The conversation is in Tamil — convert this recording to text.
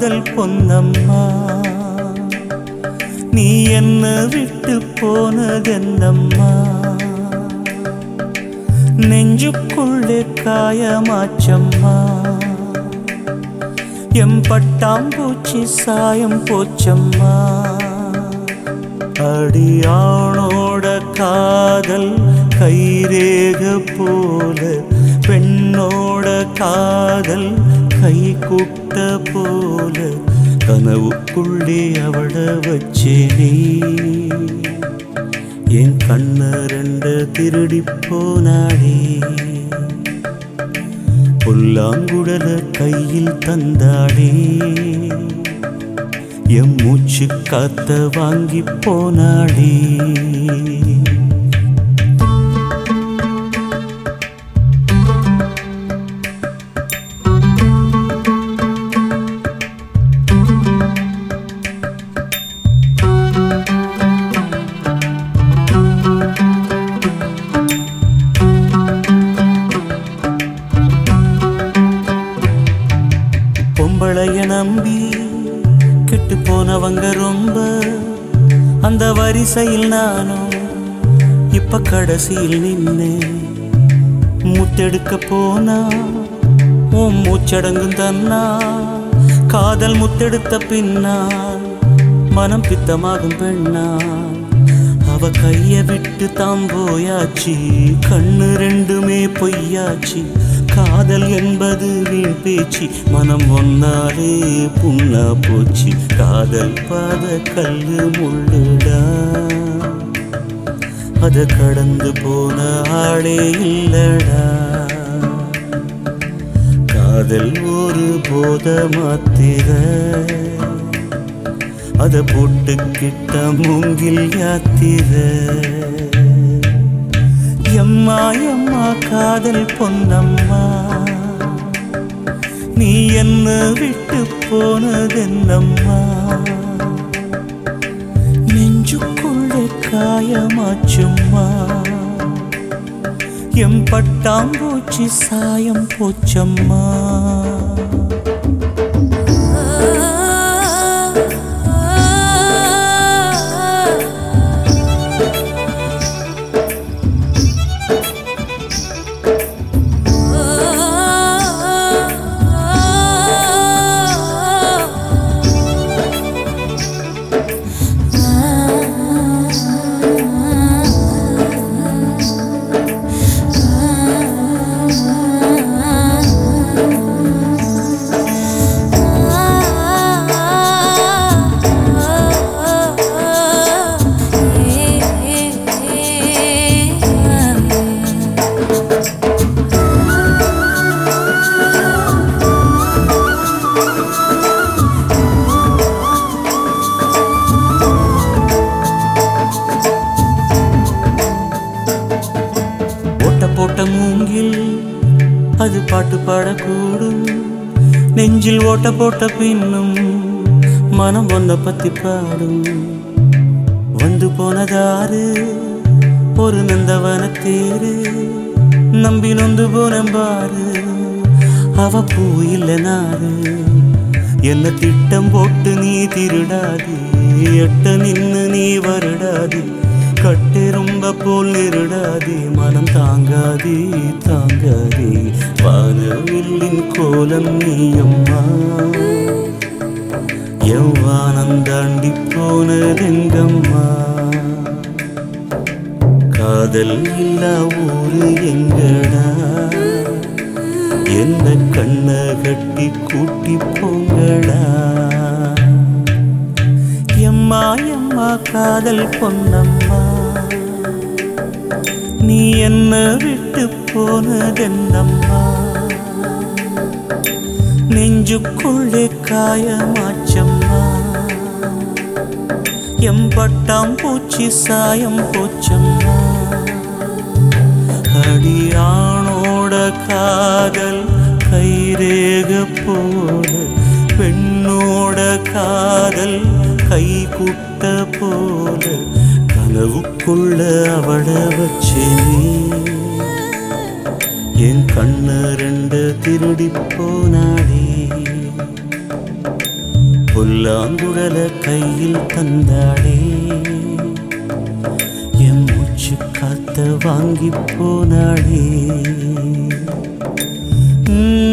காதல் பொன்னம்மா நீ என்ன விட்டு போனதென்னம்மா நெஞ்சுக்குள்ளே காயமாச்சம்மா எம்பட்டாம்பூச்சி சாயம் போச்சம்மா அடியானோட காதல் கைரேக போல பெண்ணோட காதல் கை கூட்ட போல கனவுக்குள்ளே அவள வச்சேனே என் கண்ண ரெண்டு திருடி போனாடே புல்லாங்குழல கையில் தந்தாடே எம் மூச்சு காத்த வாங்கி போனாடே பொம்பளைய நம்பி கெட்டு போனவங்க ரொம்ப அந்த வரிசையில் நானும் இப்ப கடைசியில் நின்று முத்தெடுக்க போனா உன் மூச்சடங்கும் தன்னா காதல் முத்தெடுத்த பின்னால் மனம் பித்தமாகும் பெண்ணா அவ கைய விட்டு தாம் போயாச்சு கண்ணு ரெண்டுமே பொய்யாச்சு காதல் என்பது வீண் பேச்சு மனம் ஒன்னாலே புண்ணா போச்சு காதல் பாத கல்லு முள்ளுடா அத கடந்து போன ஆளே இல்லடா காதல் ஒரு போத மாத்திர அத போட்டுக்கிட்ட மூங்கில் யாத்திர எம்மா எம்மா காதல் பொன்னம்மா நீ என்ன விட்டு போனதென்னம்மா நெஞ்சுக்குள்ளே காயமாச்சும்மா எம்பட்டாம்பூச்சி சாயம் போச்சம்மா போட்ட மூங்கில் அது பாட்டு பாடக்கூடும் நெஞ்சில் ஓட்ட போட்ட பின்னும் மனம் ஒன்ன பத்தி பாடும் வந்து போனதாரு ஒரு நந்தவன தேரு நம்பி நொந்து போனம்பாரு அவ பூ இல்ல நாரு என்ன திட்டம் போட்டு நீ திருடாது எட்ட நின்னு நீ வருடாது கட்டெரும்ப போல் நிருடாதே மனம் தாங்காதே தாங்காதே வானவில்லின் கோலம் நீயம்மா எவ்வானம் தாண்டி போனதெங்கம்மா காதல் இல்லா ஊரு எங்கடா என்ன கண்ண கட்டி கூட்டி போங்கடா எம்மா எம்மா காதல் பொன்னம்மா நீ என்ன விட்டு போனதென்னம்மா நெஞ்சுக்குள்ளே காயமாச்சம்மா எம்பட்டாம்பூச்சி சாயம் போச்சம்மா அடியானோட காதல் கைரேக போல பெண்ணோட காதல் கை கூட்ட போல கனவுக்குள்ள அவள வச்சேனே என் கண்ண ரெண்டு திருடி போனாடே புல்லாங்குழல கையில் தந்தாளே என் மூச்சு காத்த வாங்கி போனாளே